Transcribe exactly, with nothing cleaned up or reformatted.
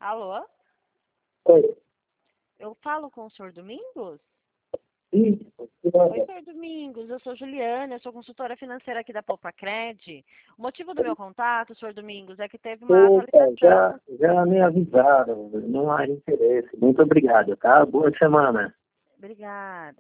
Alô? Oi. Eu falo com o senhor Domingos? Isso, Oi, senhor Domingos. Eu sou Juliana, eu sou consultora financeira aqui da Poupa Cred. O motivo do meu contato, senhor Domingos, é que teve uma Opa, atualização. já, já me avisaram, não há interesse. Muito obrigado, tá? Boa semana. Obrigada.